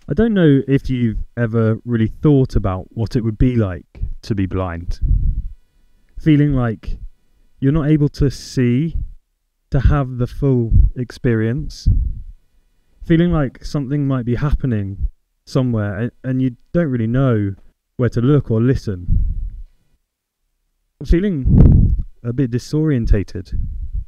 I don't know if you've ever really thought about what it would be like to be blind. Feeling like you're not able to see, to have the full experience. Feeling like something might be happening somewhere and you don't really know where to look or listen. Feeling a bit disorientated.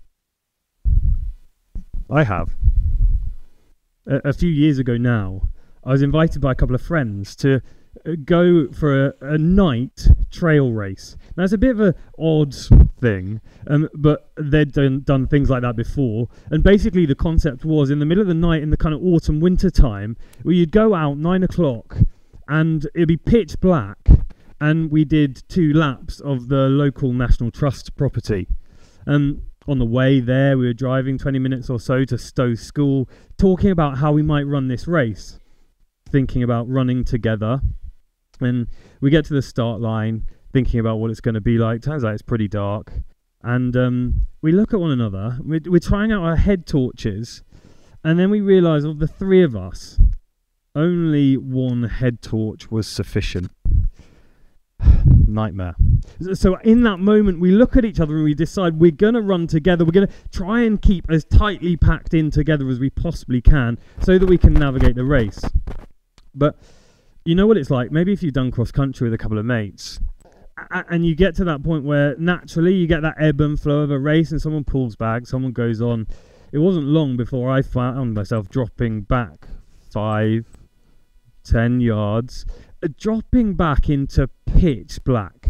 I have. A few years ago now, I was invited by a couple of friends to go for a night trail race. Now, it's a bit of an odd thing, but they'd done things like that before. And basically the concept was in the middle of the night in the kind of autumn winter time, where you'd go out 9 o'clock and it'd be pitch black, and we did 2 laps of the local National Trust property. On the way there, we were driving 20 minutes or so to Stowe School, talking about how we might run this race, thinking about running together. And we get to the start line, thinking about what it's going to be like. Turns out it's pretty dark. And we look at one another. We're trying out our head torches. And then we realise of the 3 of us, only 1 head torch was sufficient. Nightmare. So in that moment, we look at each other and we decide we're going to run together. We're going to try and keep as tightly packed in together as we possibly can so that we can navigate the race. But you know what it's like? Maybe if you've done cross country with a couple of mates and you get to that point where naturally you get that ebb and flow of a race and someone pulls back, someone goes on. It wasn't long before I found myself dropping back 5, 10 yards, dropping back into pitch black.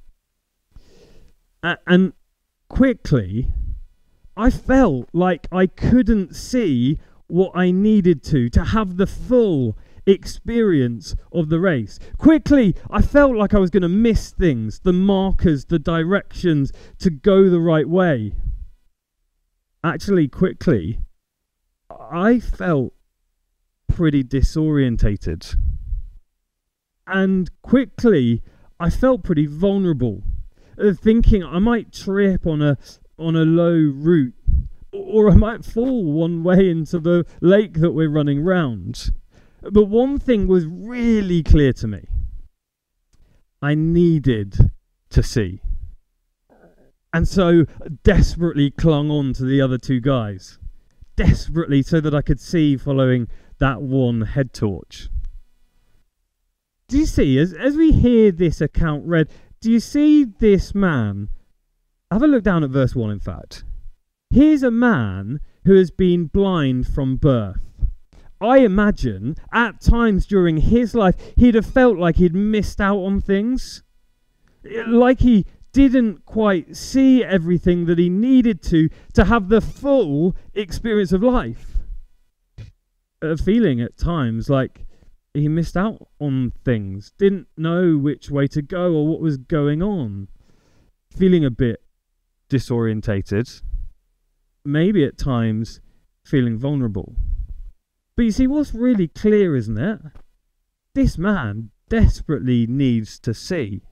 And quickly, I felt like I couldn't see what I needed to have the full experience of the race. Quickly, I felt like I was going to miss things, the markers, the directions to go the right way. Actually, quickly, I felt pretty disorientated. And quickly, I felt pretty vulnerable, thinking I might trip on a low route, or I might fall one way into the lake that we're running round. But one thing was really clear to me. I needed to see. And so desperately clung on to the other 2 guys. Desperately so that I could see following that 1 head torch. Do you see, as we hear this account read, do you see this man? Have a look down at verse 1, in fact. Here's a man who has been blind from birth. I imagine at times during his life he'd have felt like he'd missed out on things, like he didn't quite see everything that he needed to have the full experience of life. Feeling at times like he missed out on things, didn't know which way to go or what was going on. Feeling a bit disorientated, maybe at times feeling vulnerable. But you see, what's really clear, isn't it? This man desperately needs to see.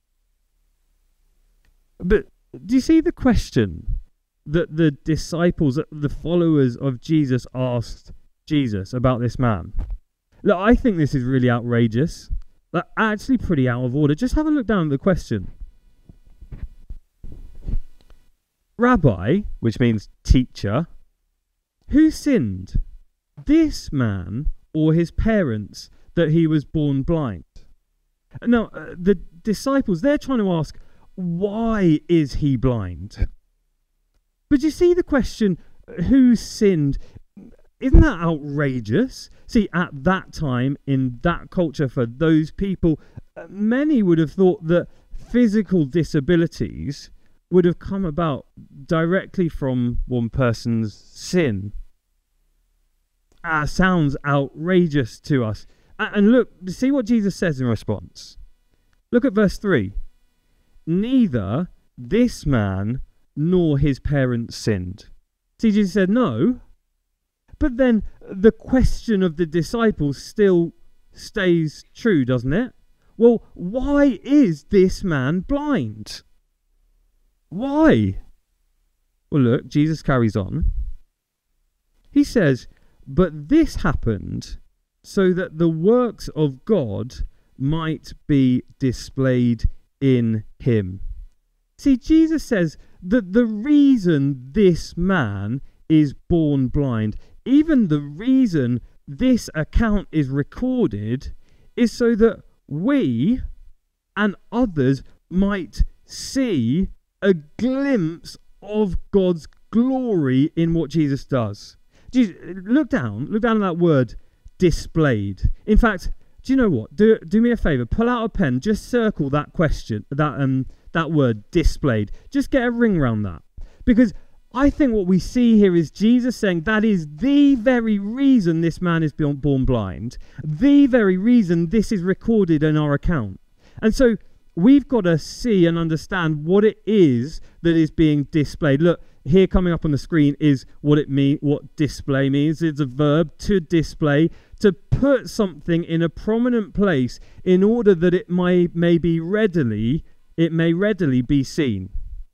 But do you see the question that the disciples, the followers of Jesus, asked Jesus about this man? Look, I think this is really outrageous. Like, actually pretty out of order. Just have a look down at the question. Rabbi, which means teacher, who sinned, this man or his parents, that he was born blind? Now, the disciples, they're trying to ask, why is he blind? But you see the question, who sinned? Isn't that outrageous? See, at that time, in that culture, for those people, many would have thought that physical disabilities would have come about directly from one person's sin. Sounds outrageous to us. And look, see what Jesus says in response. Look at verse 3. Neither this man nor his parents sinned. See, Jesus said no. But then the question of the disciples still stays true, doesn't it? Well, why is this man blind? Why? Well, look, Jesus carries on. He says, but this happened so that the works of God might be displayed in him. See, Jesus says that the reason this man is born blind, even the reason this account is recorded, is so that we and others might see a glimpse of God's glory in what Jesus does. Look down at that word, displayed. In fact, do you know what? Do me a favor, pull out a pen, just circle that question, that word, displayed. Just get a ring around that. Because I think what we see here is Jesus saying that is the very reason this man is born blind, the very reason this is recorded in our account. And so we've got to see and understand what it is that is being displayed. Look, here coming up on the screen is what display means. It's a verb, to display, to put something in a prominent place in order that it may readily be seen.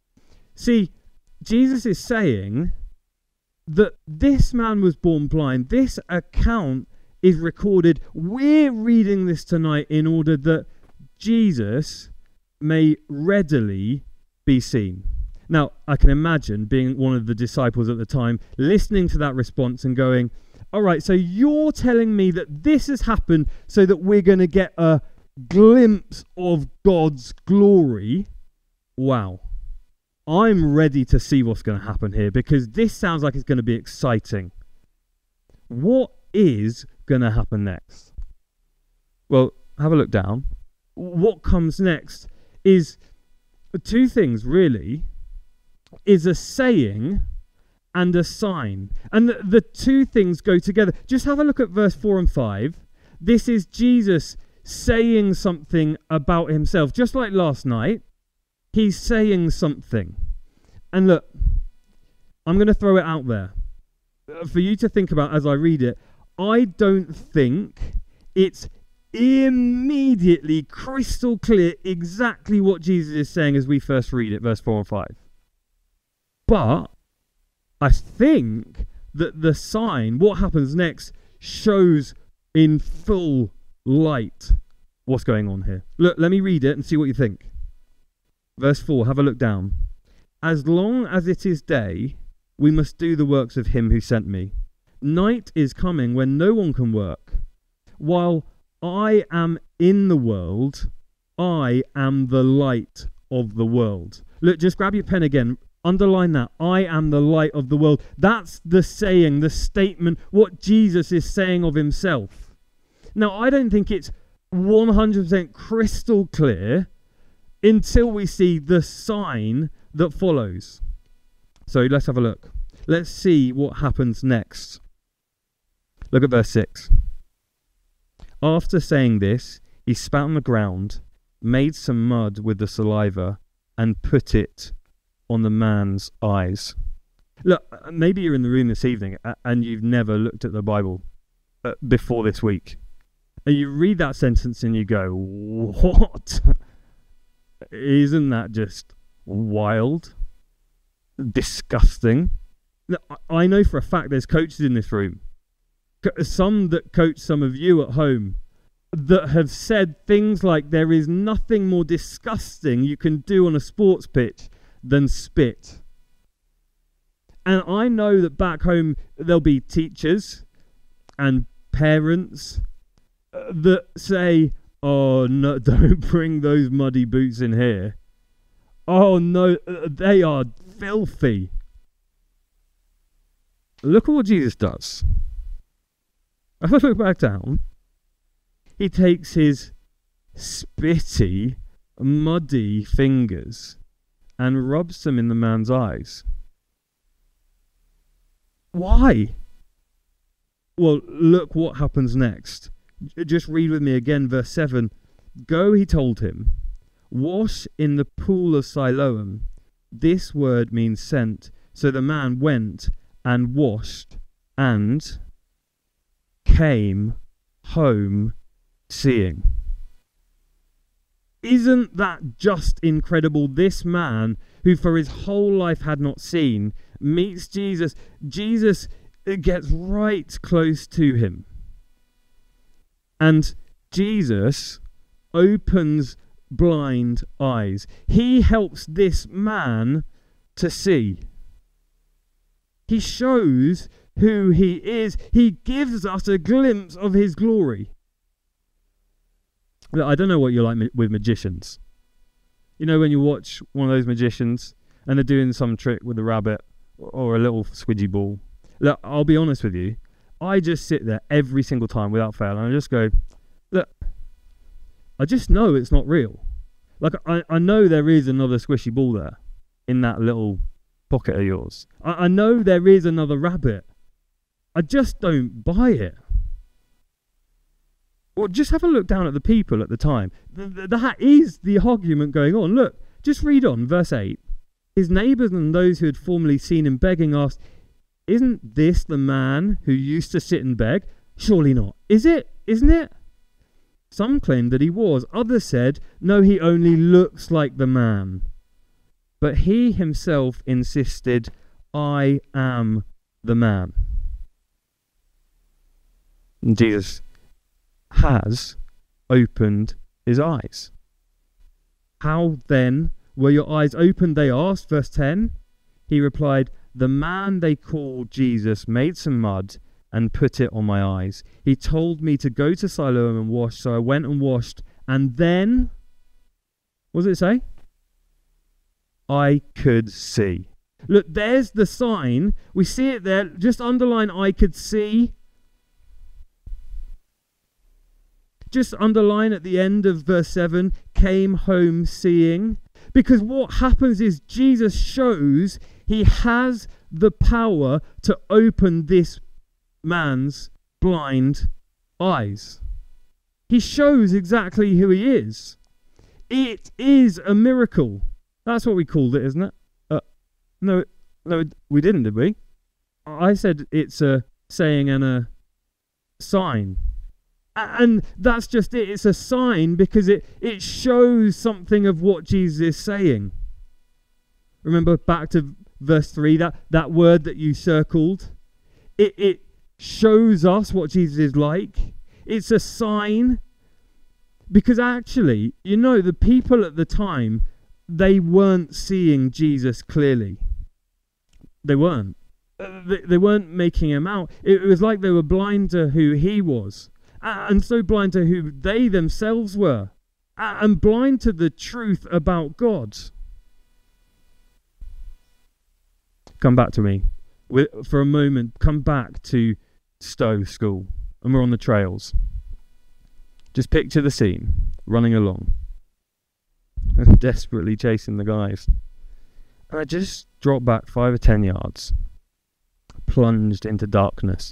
See, Jesus is saying that this man was born blind. This account is recorded. We're reading this tonight in order that Jesus may readily be seen. Now, I can imagine being one of the disciples at the time, listening to that response and going, all right, so you're telling me that this has happened so that we're going to get a glimpse of God's glory? Wow. I'm ready to see what's going to happen here, because this sounds like it's going to be exciting. What is going to happen next? Well, have a look down. What comes next is two things, really. Is a saying and a sign. And the two things go together. Just have a look at verse 4 and 5. This is Jesus saying something about himself. Just like last night, he's saying something. And look, I'm going to throw it out there for you to think about as I read it. I don't think it's immediately crystal clear exactly what Jesus is saying as we first read it, verse 4 and 5. But I think that the sign, what happens next, shows in full light what's going on here. Look, let me read it and see what you think. Verse 4, have a look down. As long as it is day, we must do the works of him who sent me. Night is coming when no one can work. While I am in the world, I am the light of the world. Look, just grab your pen again. Underline that. I am the light of the world. That's the saying, the statement, what Jesus is saying of himself. Now, I don't think it's 100% crystal clear until we see the sign that follows. So let's have a look. Let's see what happens next. Look at verse 6. After saying this, he spat on the ground, made some mud with the saliva, and put it on the man's eyes. Look, maybe you're in the room this evening and you've never looked at the Bible before this week. And you read that sentence and you go, what? Isn't that just wild? Disgusting? Look, I know for a fact there's coaches in this room. Some that coach some of you at home that have said things like there is nothing more disgusting you can do on a sports pitch than spit. And I know that back home there'll be teachers and parents that say, oh no, don't bring those muddy boots in here. Oh no, they are filthy. Look at what Jesus does. If I look back down, he takes his spitty, muddy fingers and rubs them in the man's eyes. Why? Well, look what happens next. Just read with me again, verse 7. Go, he told him, wash in the pool of Siloam. This word means sent. So the man went and washed and came home seeing. Isn't that just incredible? This man, who for his whole life had not seen, meets Jesus. Jesus gets right close to him. And Jesus opens blind eyes. He helps this man to see. He shows who he is. He gives us a glimpse of his glory. Look, I don't know what you're like with magicians. You know, when you watch one of those magicians and they're doing some trick with a rabbit or a little squidgy ball. Look, I'll be honest with you. I just sit there every single time without fail and I just go, look, I just know it's not real. Like, I know there is another squishy ball there in that little pocket of yours. I know there is another rabbit. I just don't buy it. Well, just have a look down at the people at the time. That is the argument going on. Look, just read on, verse 8. His neighbours and those who had formerly seen him begging asked, isn't this the man who used to sit and beg? Surely not. Is it? Isn't it? Some claimed that he was. Others said, no, he only looks like the man. But he himself insisted, I am the man. And Jesus has opened his eyes. How then were your eyes opened, they asked, verse 10. He replied, the man they called Jesus made some mud and put it on my eyes. He told me to go to Siloam and wash, so I went and washed, and then, what does it say? I could see. Look, there's the sign. We see it there. Just underline I could see. Just underline at the end of verse 7, came home seeing. Because what happens is Jesus shows he has the power to open this man's blind eyes. He shows exactly who he is. It is a miracle. That's what we called it, isn't it? No, we didn't, did we? I said it's a saying and a sign. And that's just it. It's a sign because it shows something of what Jesus is saying. Remember back to verse 3, that word that you circled? It shows us what Jesus is like. It's a sign. Because actually, you know, the people at the time, they weren't seeing Jesus clearly. They weren't. They weren't making him out. It was like they were blind to who he was. And so blind to who they themselves were. And blind to the truth about God. Come back to me. For a moment, come back to Stowe School. And we're on the trails. Just picture the scene. Running along. And desperately chasing the guys. And I just dropped back 5 or 10 yards. Plunged into darkness.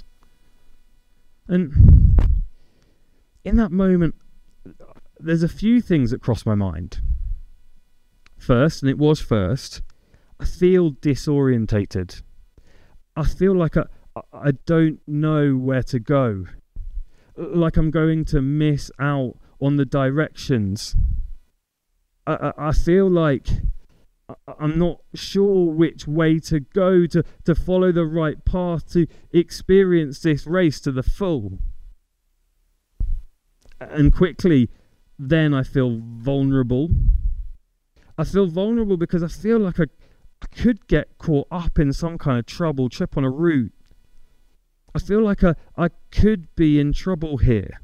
And in that moment, there's a few things that cross my mind. First, and it was first, I feel disorientated. I feel like I don't know where to go. Like I'm going to miss out on the directions. I feel like I'm not sure which way to go to follow the right path to experience this race to the full. And quickly, then I feel vulnerable. I feel vulnerable because I feel like I could get caught up in some kind of trouble, trip on a route. I feel like I could be in trouble here.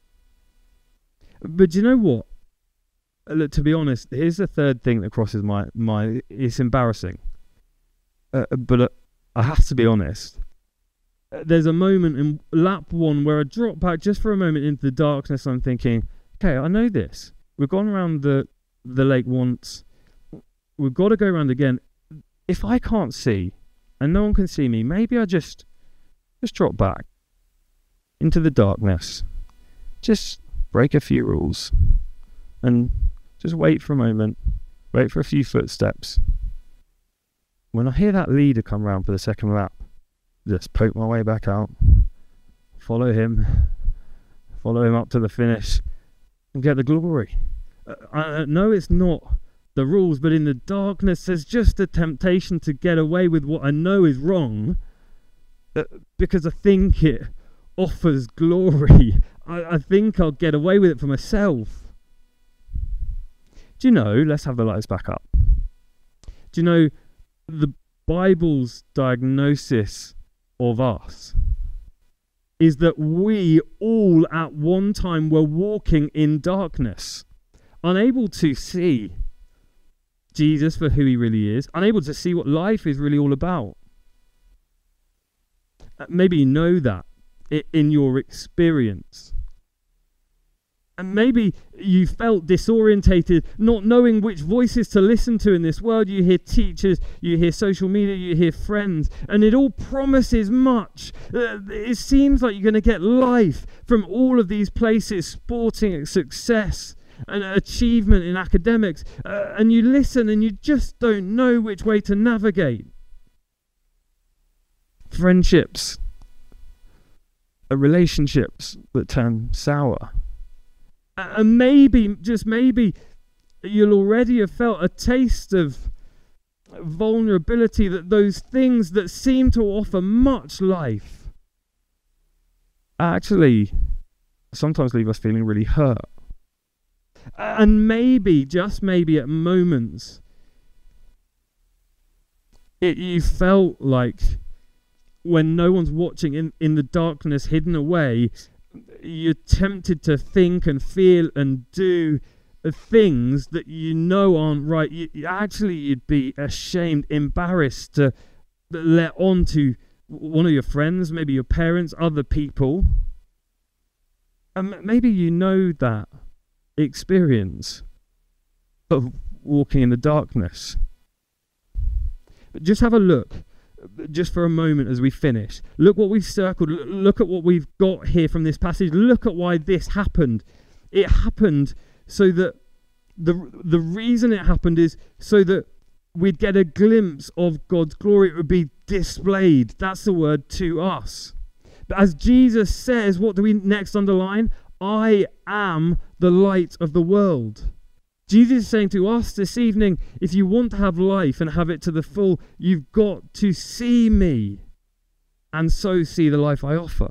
But do you know what? Look, to be honest, here's the third thing that crosses my mind. It's embarrassing. But I have to be honest. There's a moment in lap 1 where I drop back just for a moment into the darkness. I'm thinking, okay, I know this. We've gone around the lake once. We've got to go around again. If I can't see and no one can see me, maybe I just drop back into the darkness. Just break a few rules and just wait for a moment. Wait for a few footsteps. When I hear that leader come round for the second lap, just poke my way back out, follow him up to the finish, and get the glory. I know it's not the rules, but in the darkness there's just a temptation to get away with what I know is wrong, because I think it offers glory. I think I'll get away with it for myself. Do you know, let's have the lights back up. Do you know the Bible's diagnosis of us is that we all at one time were walking in darkness, unable to see Jesus for who he really is, unable to see what life is really all about. Maybe you know that in your experience. And maybe you felt disorientated, not knowing which voices to listen to in this world. You hear teachers, you hear social media, you hear friends, and it all promises much. It seems like you're going to get life from all of these places, sporting success and achievement in academics, and you listen and you just don't know which way to navigate. Friendships, relationships that turn sour. And maybe, just maybe, you'll already have felt a taste of vulnerability, that those things that seem to offer much life actually sometimes leave us feeling really hurt. And maybe, just maybe at moments, you felt like when no one's watching, in the darkness, hidden away, you're tempted to think and feel and do things that you know aren't right. You'd be ashamed, embarrassed to let on to one of your friends, maybe your parents, other people. And maybe you know that experience of walking in the darkness. But just have a look. Just for a moment as we finish, look what we've circled, look at what we've got here from this passage, look at why this happened. It happened so that the reason it happened is so that we'd get a glimpse of God's glory. It would be displayed, that's the word, to us. But as Jesus says, what do we next underline? I am the light of the world. Jesus is saying to us this evening, if you want to have life and have it to the full, you've got to see me and so see the life I offer.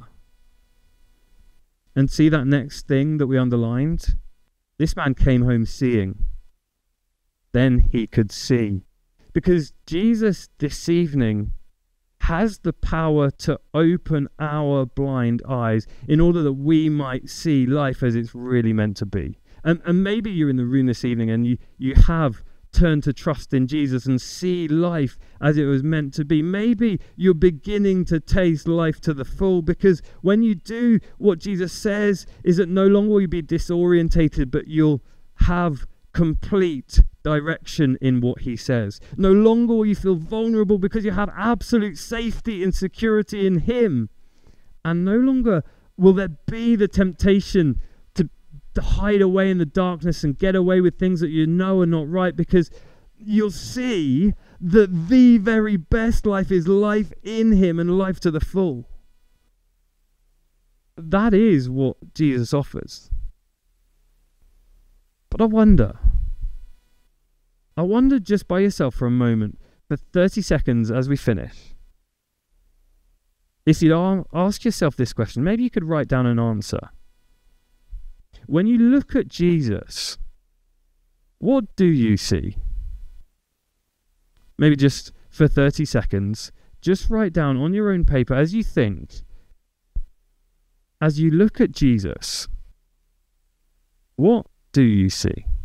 And see that next thing that we underlined? This man came home seeing. Then he could see. Because Jesus this evening has the power to open our blind eyes in order that we might see life as it's really meant to be. And maybe you're in the room this evening and you have turned to trust in Jesus and see life as it was meant to be. Maybe you're beginning to taste life to the full, because when you do, what Jesus says is that no longer will you be disorientated, but you'll have complete direction in what he says. No longer will you feel vulnerable, because you have absolute safety and security in him. And no longer will there be the temptation to hide away in the darkness and get away with things that you know are not right, because you'll see that the very best life is life in him and life to the full. That is what Jesus offers. But I wonder just by yourself for a moment, for 30 seconds as we finish, if you ask yourself this question, maybe you could write down an answer. When you look at Jesus, what do you see? Maybe just for 30 seconds, just write down on your own paper as you think, as you look at Jesus, what do you see?